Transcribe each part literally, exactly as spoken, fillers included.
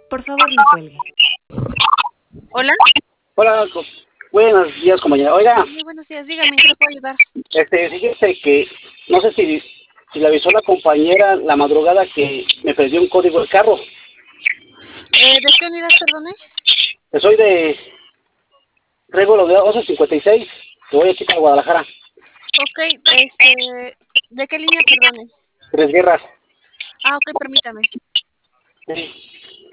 Por favor, no cuelgue. Hola. Hola, co- buenos días, compañera. Oiga, Sí, buenos días. Dígame, ¿en qué le puedo ayudar? este, fíjese que no sé si, si le avisó la compañera la madrugada que me perdió un código del carro. Eh, ¿de qué unidad, perdone? Que soy de Regulo de once cincuenta y seis, que voy aquí para Guadalajara. Ok, este, ¿de qué línea, perdone? Tres Guerras. Ah, ok, permítame. Sí.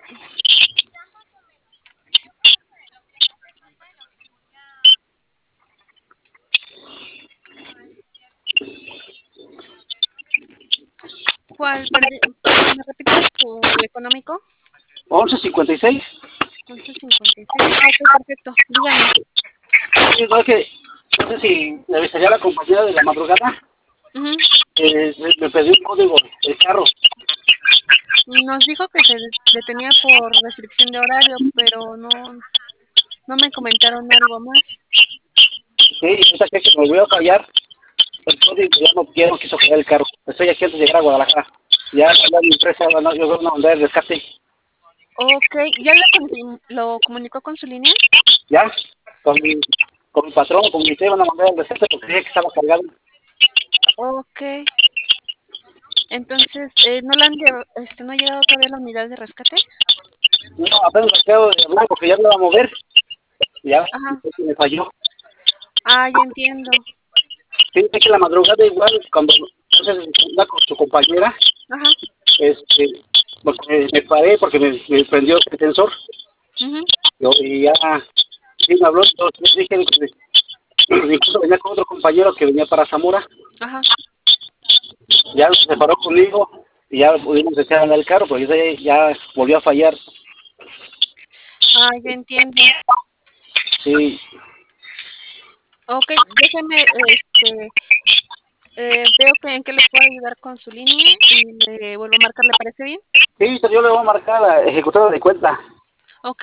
¿Cuál? Perdi- ¿Me repite su económico? once cincuenta y seis. once cincuenta y seis. Ah, ok, perfecto. Dígame. Sí, no, es que no sé si le avisaría a la compañera de la madrugada Ujú. que me perdió un código del carro. Nos dijo que se detenía por restricción de horario, pero no, no me comentaron algo más. Sí, y esa que me volvió a fallar el código, ya no quiero, quiso fallar el carro. Estoy aquí antes de llegar a Guadalajara. Ya la mi empresa, bueno, yo voy a mandar el rescate. Ok, ¿ya lo, comu- lo comunicó con su línea? Ya, con mi, con mi patrón, con mi tío, van a mandar el receta porque creía que estaba cargado. Ok. Entonces, eh, ¿no le han llev- este, no ha llegado todavía la unidad de rescate? No, apenas me acabo de hablar porque ya me iba a mover. Y ya, Ajá. y me falló. Ah, ya entiendo. Fíjate que la madrugada igual, cuando entonces iba con su compañera, Ajá. este, porque me paré porque me, me prendió el sensor. Mhm. Yo, y ya, sí me habló, entonces dije que incluso venía con otro compañero que venía para Zamora. Ajá. Ya se separó conmigo y ya pudimos echar a andar el carro, pero ya, ya volvió a fallar. Ah, ya entiendo. Sí, Ok, déjeme, este, eh, veo que en qué le puedo ayudar con su línea y le vuelvo a marcar, ¿le parece bien? sí, yo le voy a marcar a la ejecutora de cuenta. Ok,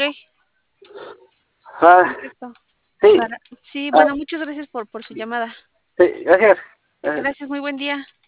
Ah, perfecto. sí, Para... Sí, ah, bueno, muchas gracias por, por su llamada. sí, gracias. Gracias. Gracias, muy buen día.